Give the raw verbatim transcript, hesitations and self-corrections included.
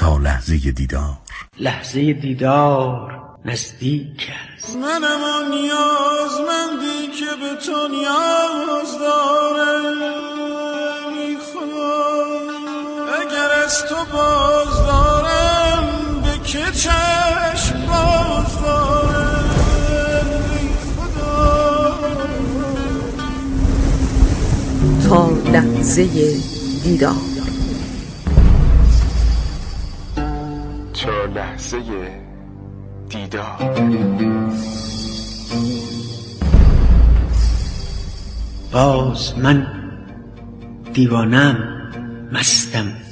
تا لحظه دیدار. لحظه دیدار نزدیک است. منم آن نیازمندی که به تو نیاز دارم. ای خدا اگر از تو باز دارم به که چشم باز دارم. ای خدا تا لحظه دیدار. تا لحظه دیدار. باز من دیوانم، مستم